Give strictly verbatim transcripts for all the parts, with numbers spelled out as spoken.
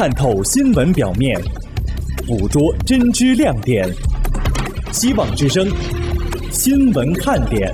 探透新闻表面，捕捉真知亮点。希望之声，新闻看点。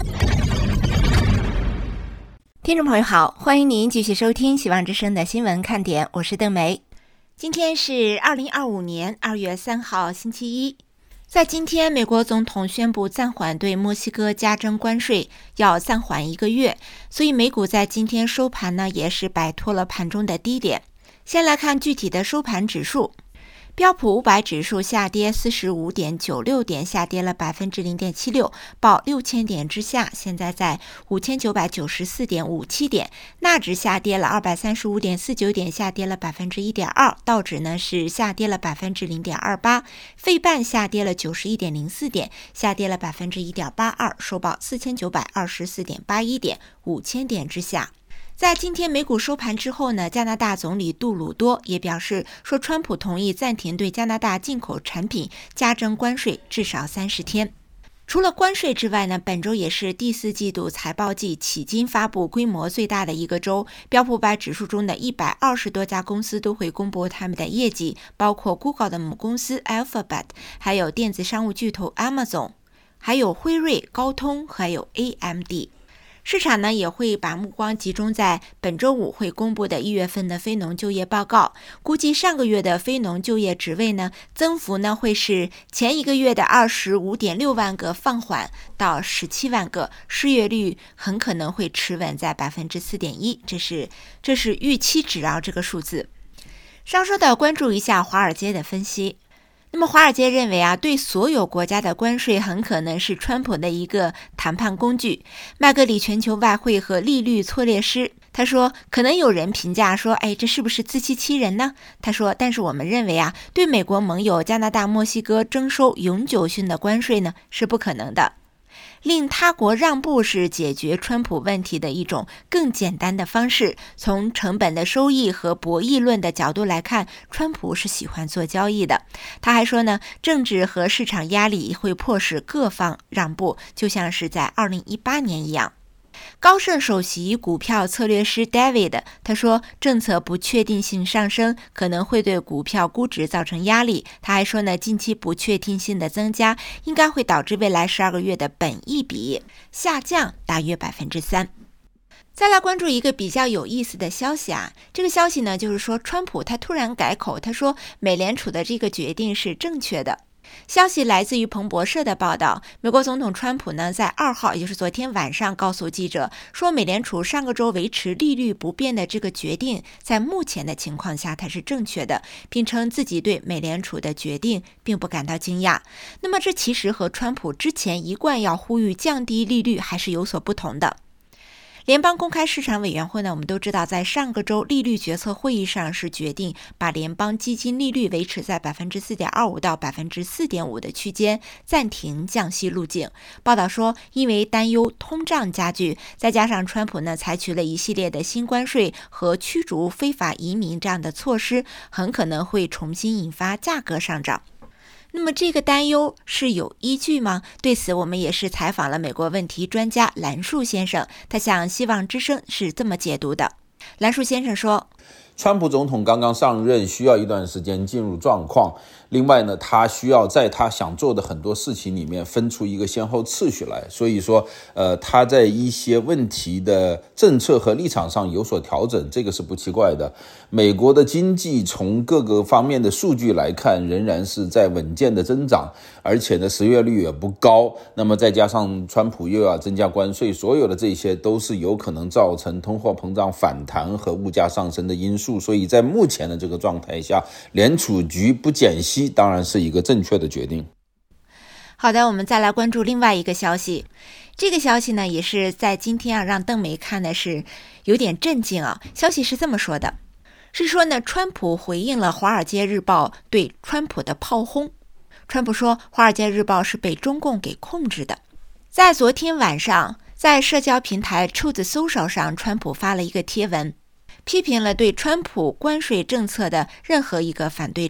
听众朋友好，欢迎您继续收听希望之声的新闻看点，我是邓梅。今天是二零二五年二月三号星期一。在今天，美国总统宣布暂缓对墨西哥加征关税，要暂缓一个月，所以美股在今天收盘呢，也是摆脱了盘中的低点。先来看具体的收盘指数，标普五百指数下跌 四十五点九六 点，下跌了 百分之零点七六， 报六千点之下，现在在五千九百九十四点五七点。纳指下跌了 二百三十五点四九 点，下跌了 百分之一点二， 道指呢是下跌了 百分之零点二八， 费半下跌了 九十一点零四 点，下跌了 百分之一点八二， 收报四千九百二十四点八一点，五千点之下。在今天美股收盘之后呢，加拿大总理杜鲁多也表示说，川普同意暂停对加拿大进口产品加征关税至少三十天。除了关税之外呢，本周也是第四季度财报季迄今发布规模最大的一个周，标普五百指数中的一百二十多家公司都会公布他们的业绩，包括 Google 的母公司 Alphabet， 还有电子商务巨头 Amazon， 还有辉瑞、高通，还有 A M D。市场呢也会把目光集中在本周五会公布的一月份的非农就业报告，估计上个月的非农就业职位呢增幅呢会是前一个月的 二十五点六万个放缓到十七万个，失业率很可能会持稳在 百分之四点一， 这是这是预期值啊，这个数字。稍稍的关注一下华尔街的分析。那么华尔街认为啊，对所有国家的关税很可能是川普的一个谈判工具。麦格里全球外汇和利率策略师他说，可能有人评价说，哎，这是不是自欺欺人呢？他说，但是我们认为啊，对美国盟友加拿大、墨西哥征收永久性的关税呢是不可能的。令他国让步是解决川普问题的一种更简单的方式。从成本的收益和博弈论的角度来看，川普是喜欢做交易的。他还说呢，政治和市场压力会迫使各方让步，就像是在二零一八年一样。高盛首席股票策略师 David 他说，政策不确定性上升可能会对股票估值造成压力。他还说呢，近期不确定性的增加应该会导致未来十二个月的本益比下降大约 百分之三。 再来关注一个比较有意思的消息啊，这个消息呢就是说，川普他突然改口，他说美联储的这个决定是正确的。消息来自于彭博社的报道，美国总统川普呢在二号，也就是昨天晚上告诉记者说，美联储上个周维持利率不变的这个决定在目前的情况下它是正确的，并称自己对美联储的决定并不感到惊讶。那么这其实和川普之前一贯要呼吁降低利率还是有所不同的。联邦公开市场委员会呢，我们都知道在上个周利率决策会议上是决定把联邦基金利率维持在 百分之四点二五 到 百分之四点五 的区间，暂停降息路径。报道说，因为担忧通胀加剧，再加上川普呢采取了一系列的新关税和驱逐非法移民这样的措施，很可能会重新引发价格上涨。那么这个担忧是有依据吗？对此我们也是采访了美国问题专家兰树先生，他向希望之声是这么解读的。兰树先生说， 川普总统刚刚上任，需要一段时间进入状况。另外呢，他需要在他想做的很多事情里面分出一个先后次序来。所以说，呃，他在一些问题的政策和立场上有所调整，这个是不奇怪的。美国的经济从各个方面的数据来看，仍然是在稳健的增长，而且呢，失业率也不高。那么再加上川普又要增加关税，所有的这些都是有可能造成通货膨胀反弹和物价上升的因素。所以在目前的这个状态下，联储局不减息当然是一个正确的决定。 好的，我们再来关注另外一个消息。这个消息呢，也是在今天啊，让邓梅看的是有点震惊啊。消息是这么说的，是说呢，川普回应了《华尔街日报》对川普的炮轰。川普说，《华尔街日报》是被中共给控制的。在昨天晚上，在社交平台 Truth Social 上，川普发了一个贴文，批评了对川普关税政策的任何一个反对者。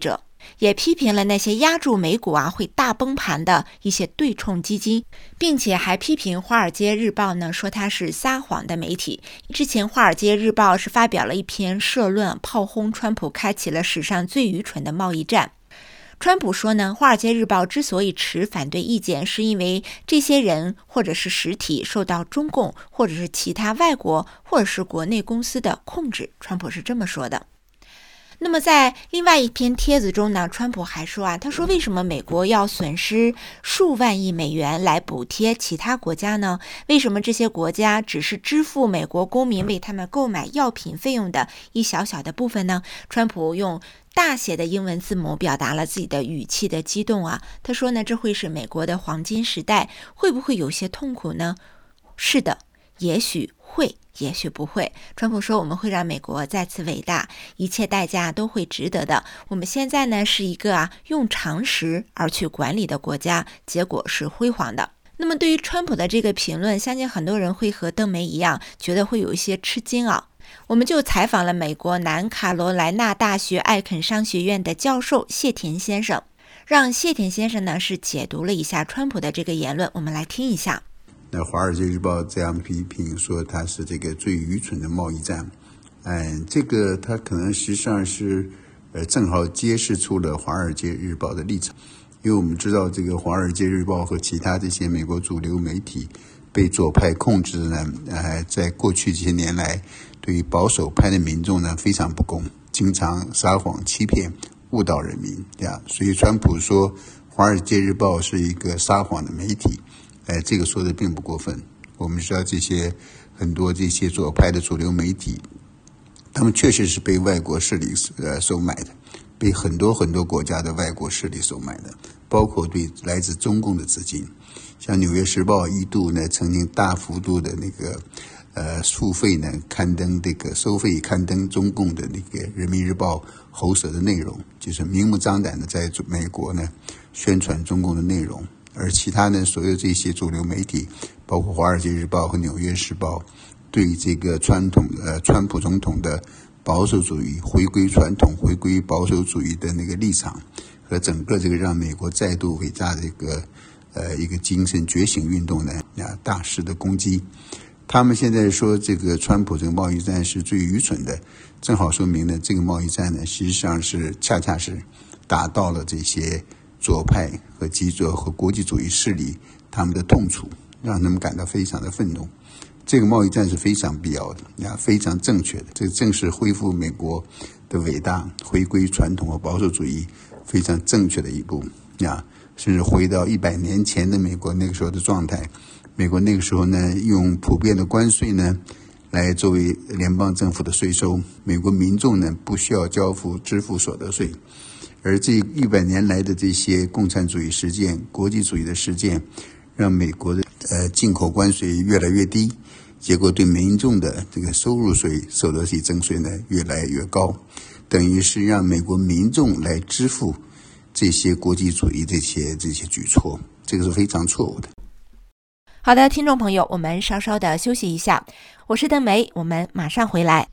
也批评了那些压住美股啊会大崩盘的一些对冲基金，并且还批评《华尔街日报》呢，说它是撒谎的媒体。之前《华尔街日报》是发表了一篇社论，炮轰川普开启了史上最愚蠢的贸易战。川普说呢，《华尔街日报》之所以持反对意见，是因为这些人或者是实体受到中共或者是其他外国或者是国内公司的控制。川普是这么说的。那么在另外一篇帖子中呢，川普还说啊，他说为什么美国要损失数万亿美元来补贴其他国家呢？为什么这些国家只是支付美国公民为他们购买药品费用的一小小的部分呢？川普用大写的英文字母表达了自己的语气的激动啊，他说呢，这会是美国的黄金时代，会不会有些痛苦呢？是的，也许会，也许不会。川普说，我们会让美国再次伟大，一切代价都会值得的。我们现在呢是一个啊用常识而去管理的国家，结果是辉煌的。那么对于川普的这个评论，相信很多人会和邓梅一样，觉得会有一些吃惊啊。我们就采访了美国南卡罗来纳大学艾肯商学院的教授谢田先生，让谢田先生呢是解读了一下川普的这个言论，我们来听一下。 那《华尔街日报》这样批评说它是这个最愚蠢的贸易战，嗯，这个它可能实际上是呃正好揭示出了《华尔街日报》的立场，因为我们知道这个《华尔街日报》和其他这些美国主流媒体被左派控制呢，呃，在过去这些年来，对于保守派的民众呢非常不公，经常撒谎欺骗误导人民呀，所以川普说《华尔街日报》是一个撒谎的媒体。哎，这个说的并不过分。我们知道这些很多这些左派的主流媒体，他们确实是被外国势力呃收买的，被很多很多国家的外国势力收买的，包括对来自中共的资金。像《纽约时报》一度呢曾经大幅度的那个呃付费呢刊登这个收费刊登中共的那个《人民日报》喉舌的内容，就是明目张胆的在美国呢宣传中共的内容。而其他呢，所有这些主流媒体，包括《华尔街日报》和《纽约时报》，对这个传统呃川普总统的保守主义、回归传统、回归保守主义的那个立场，和整个这个让美国再度伟大的一个呃一个精神觉醒运动呢，啊大肆的攻击。他们现在说这个川普这个贸易战是最愚蠢的，正好说明呢，这个贸易战呢，实际上是恰恰是打到了这些左派和极左和国际主义势力他们的痛处，让他们感到非常的愤怒。这个贸易战是非常必要的，呀，非常正确的。这正是恢复美国的伟大、回归传统和保守主义非常正确的一步呀，甚至回到一百年前的美国那个时候的状态。美国那个时候呢，用普遍的关税呢来作为联邦政府的税收，美国民众呢不需要交付支付所得税。而这一百年来的这些共产主义实践、国际主义的实践，让美国的呃进口关税越来越低，结果对民众的这个收入税、所得税征税呢越来越高，等于是让美国民众来支付这些国际主义这些这些举措，这个是非常错误的。 好的，听众朋友，我们稍稍的休息一下，我是邓梅，我们马上回来。